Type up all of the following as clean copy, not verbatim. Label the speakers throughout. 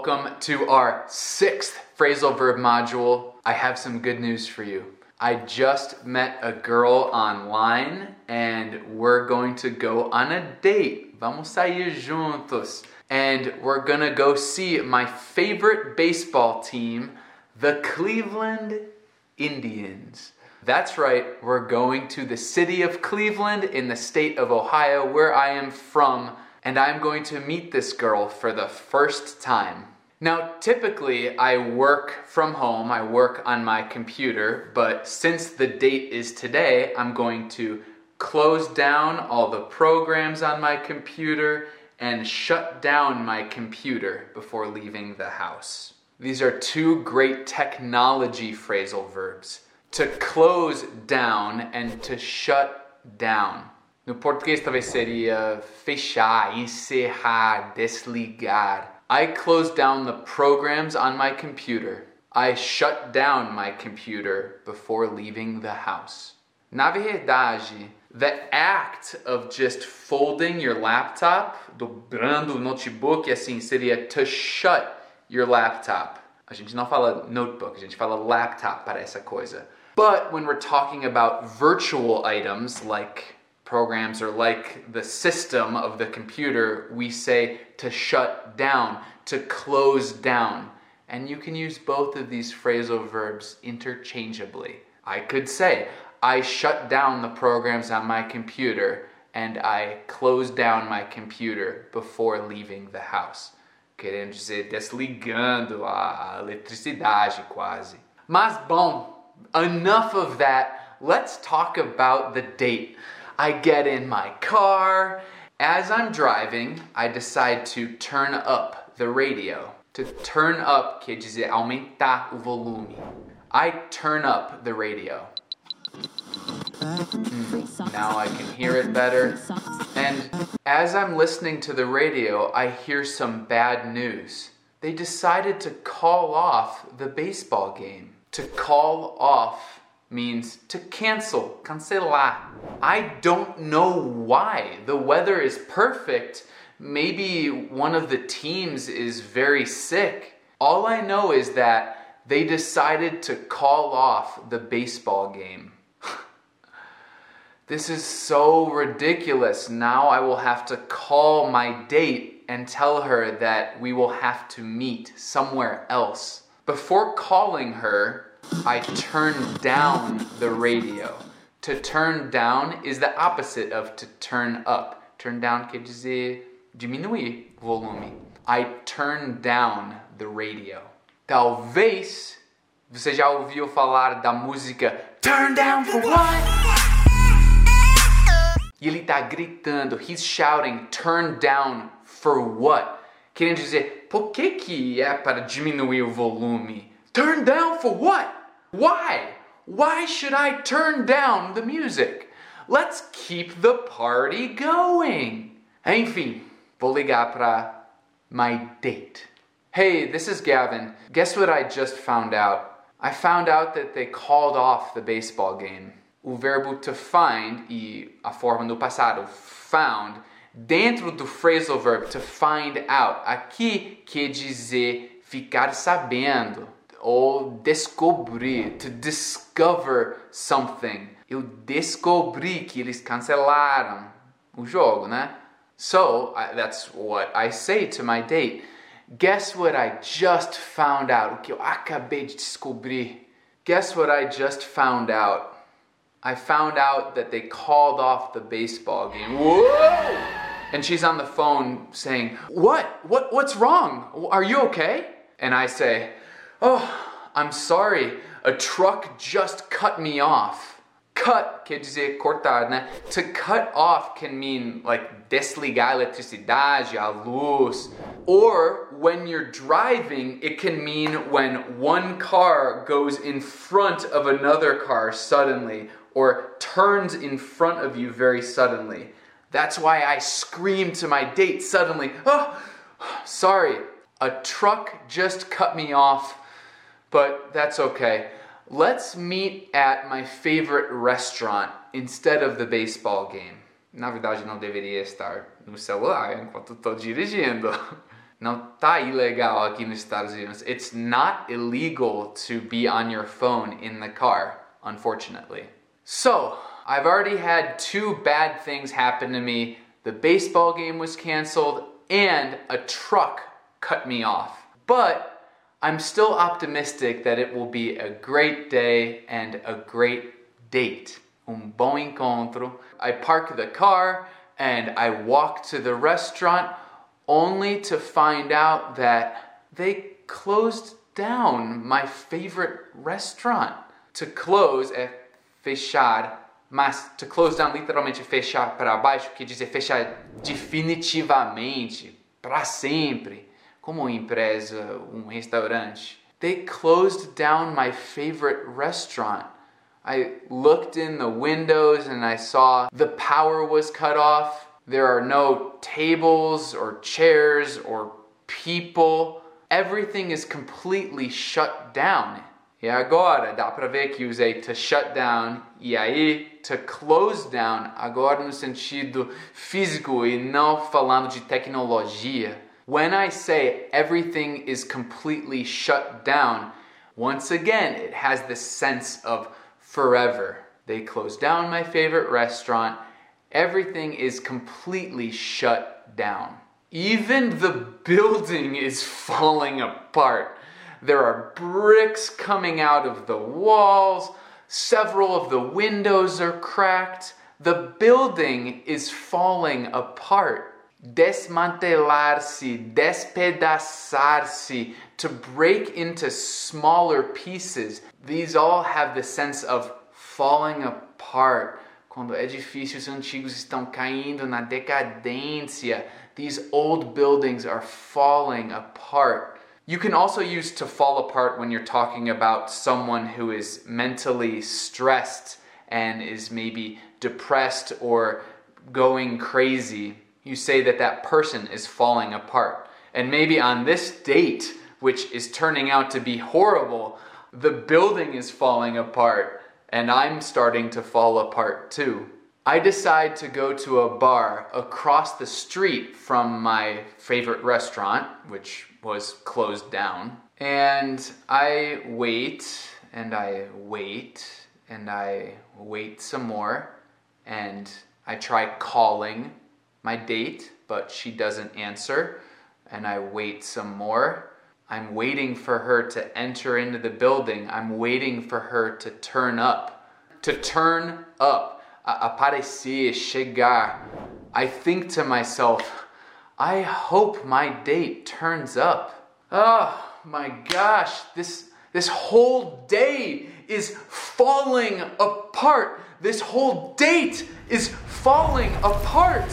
Speaker 1: Welcome to our 6th phrasal verb module. I have some good news for you. I just met a girl online and we're going to go on a date. Vamos sair juntos. And we're gonna go see my favorite baseball team, the Cleveland Indians. That's right, we're going to the city of Cleveland in the state of Ohio, where I am from, and I'm going to meet this girl for the first time. Now, typically I work from home, I work on my computer, but since the date is today, I'm going to close down all the programs on my computer and shut down my computer before leaving the house. These are two great technology phrasal verbs. To close down and to shut down. No português talvez seria fechar, encerrar, desligar. I closed down the programs on my computer. I shut down my computer before leaving the house. Na verdade, the act of just folding your laptop, dobrando o notebook, assim, seria to shut your laptop. A gente não fala notebook, a gente fala laptop para essa coisa. But when we're talking about virtual items like programs or like the system of the computer, we say to shut down, to close down. And you can use both of these phrasal verbs interchangeably. I could say, I shut down the programs on my computer and I closed down my computer before leaving the house. Querendo dizer, desligando a eletricidade quase. Mas bom, enough of that. Let's talk about the date. I get in my car. As I'm driving, I decide to turn up the radio. To turn up quer dizer aumentar o volume. I turn up the radio. Now I can hear it better. And as I'm listening to the radio, I hear some bad news. They decided to call off the baseball game. To call off means to cancel, cancelar. I don't know why. The weather is perfect. Maybe one of the teams is very sick. All I know is that they decided to call off the baseball game. This is so ridiculous. Now I will have to call my date and tell her that we will have to meet somewhere else. Before calling her, I turned down the radio. To turn down is the opposite of to turn up. Turn down quer dizer diminuir o volume. I turned down the radio. Talvez você já ouviu falar da música Turn Down for What? E ele está gritando, he's shouting, turn down for what? Querendo dizer, por que é para diminuir o volume? Turn down for what? Why? Why should I turn down the music? Let's keep the party going. Enfim, vou ligar para my date. Hey, this is Gavin. Guess what I just found out? I found out that they called off the baseball game. O verbo to find e a forma no passado, found, dentro do phrasal verb to find out, aqui quer dizer ficar sabendo ou descobrir, to discover something. Eu descobri que eles cancelaram o jogo, né? So, that's what I say to my date. Guess what I just found out? O que eu acabei de descobrir. Guess what I just found out? I found out that they called off the baseball game. Whoa! And she's on the phone saying, What's wrong? Are you okay? And I say, oh, I'm sorry. A truck just cut me off. Cut quer dizer cortar, né? To cut off can mean like desligar a eletricidade, a luz. Or when you're driving, it can mean when one car goes in front of another car suddenly or turns in front of you very suddenly. That's why I screamed to my date suddenly, oh, sorry, a truck just cut me off, but that's okay. Let's meet at my favorite restaurant instead of the baseball game. Na verdade, não deveria estar no celular enquanto estou dirigindo. Não tá ilegal aqui nos Estados Unidos. It's not illegal to be on your phone in the car, unfortunately. So, I've already had 2 bad things happen to me. The baseball game was canceled and a truck cut me off. But I'm still optimistic that it will be a great day and a great date. Bom encontro. I park the car and I walk to the restaurant only to find out that they closed down my favorite restaurant. To close é fechar, mas to close down literalmente fechar para baixo, quer dizer fechar definitivamente, para sempre, como uma empresa, restaurante. They closed down my favorite restaurant. I looked in the windows and I saw the power was cut off. There are no tables or chairs or people. Everything is completely shut down. E agora, dá pra ver que usei to shut down e aí to close down, agora no sentido físico e não falando de tecnologia. When I say everything is completely shut down, once again, it has this sense of forever. They closed down my favorite restaurant. Everything is completely shut down. Even the building is falling apart. There are bricks coming out of the walls. Several of the windows are cracked. The building is falling apart. Desmantelar-se, despedaçar-se, to break into smaller pieces. These all have the sense of falling apart. Quando edifícios antigos estão caindo na decadência, these old buildings are falling apart. You can also use to fall apart when you're talking about someone who is mentally stressed and is maybe depressed or going crazy. You say that that person is falling apart. And maybe on this date, which is turning out to be horrible, the building is falling apart and I'm starting to fall apart too. I decide to go to a bar across the street from my favorite restaurant, which was closed down. And I wait, and I wait, and I wait some more. And I try calling my date, but she doesn't answer. And I wait some more. I'm waiting for her to enter into the building. I'm waiting for her to turn up. To turn up. Aparecer, chegar. I think to myself, I hope my date turns up. Oh my gosh, this whole day is falling apart. This whole date is falling apart.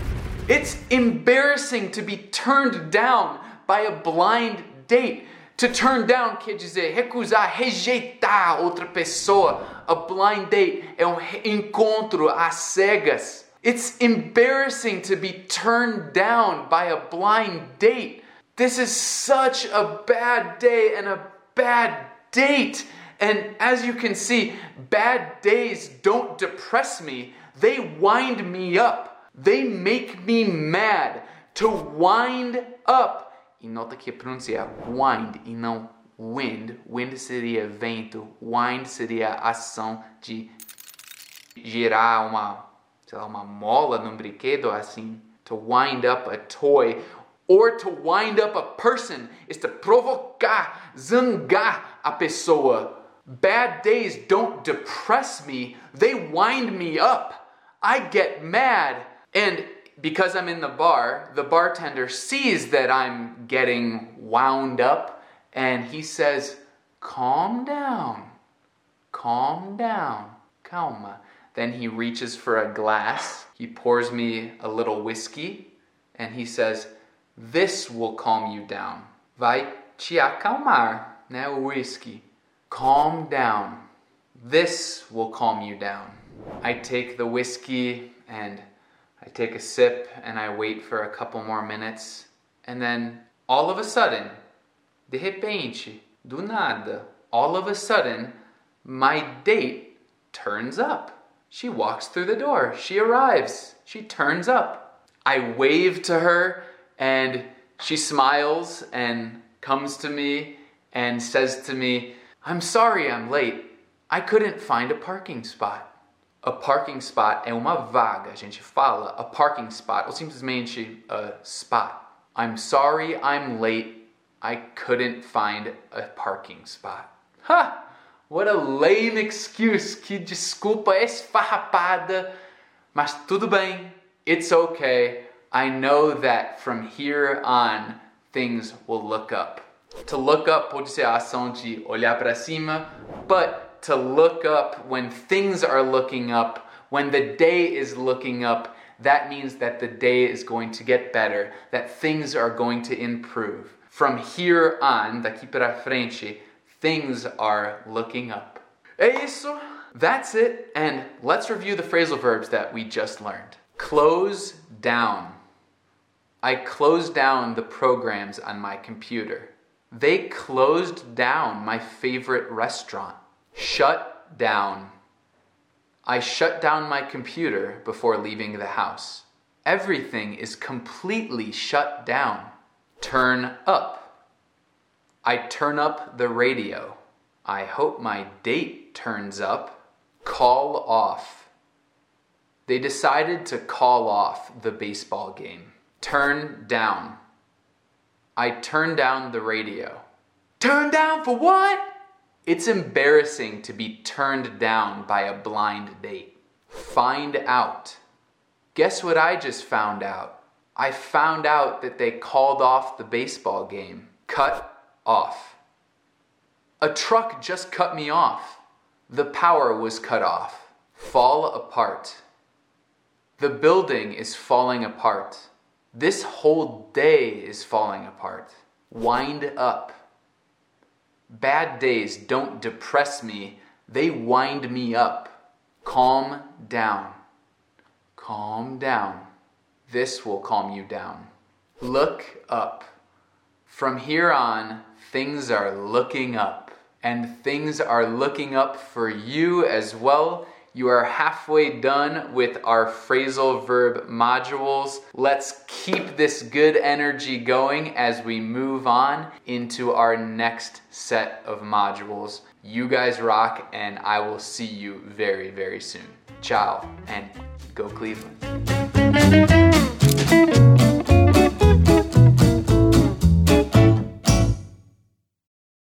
Speaker 1: It's embarrassing to be turned down by a blind date. To turn down quer dizer recusar, rejeitar outra pessoa. A blind date é encontro às cegas. It's embarrassing to be turned down by a blind date. This is such a bad day and a bad date. And as you can see, bad days don't depress me. They wind me up. They make me mad. To wind up. E nota que a pronúncia é wind e não wind. Wind seria vento. Wind seria a ação de girar uma mola num brinquedo assim. To wind up a toy. Or to wind up a person is to provocar, zangar a pessoa. Bad days don't depress me. They wind me up. I get mad. And because I'm in the bar, the bartender sees that I'm getting wound up and he says, calm down, calma. Then he reaches for a glass, he pours me a little whiskey and he says, this will calm you down. Vai te acalmar, né, o whiskey. Calm down. This will calm you down. I take the whiskey and I take a sip and I wait for a couple more minutes. And then all of a sudden, de repente, do nada, all of a sudden, my date turns up. She walks through the door. She arrives. She turns up. I wave to her and She smiles and comes to me and says to me, "I'm sorry I'm late. I couldn't find a parking spot." A parking spot é uma vaga, a gente fala a parking spot, ou simplesmente a spot. I'm sorry I'm late. I couldn't find a parking spot. Ha! What a lame excuse, que desculpa esfarrapada. Mas tudo bem, it's okay. I know that from here on, things will look up. To look up pode ser a ação de olhar para cima, but to look up when things are looking up, when the day is looking up, that means that the day is going to get better, that things are going to improve. From here on, daqui para frente, things are looking up. É isso. That's it. And let's review the phrasal verbs that we just learned. Close down. I closed down the programs on my computer. They closed down my favorite restaurant. Shut down. I shut down my computer before leaving the house. Everything is completely shut down. Turn up. I turn up the radio. I hope my date turns up. Call off. They decided to call off the baseball game. Turn down. I turned down the radio. Turn down for what? It's embarrassing to be turned down by a blind date. Find out. Guess what I just found out? I found out that they called off the baseball game. Cut off. A truck just cut me off. The power was cut off. Fall apart. The building is falling apart. This whole day is falling apart. Wind up. Bad days don't depress me, they wind me up. Calm down. Calm down. This will calm you down. Look up. From here on, things are looking up. And things are looking up for you as well. You are halfway done with our phrasal verb modules. Let's keep this good energy going as we move on into our next set of modules. You guys rock, and I will see you very, very soon. Ciao, and go Cleveland.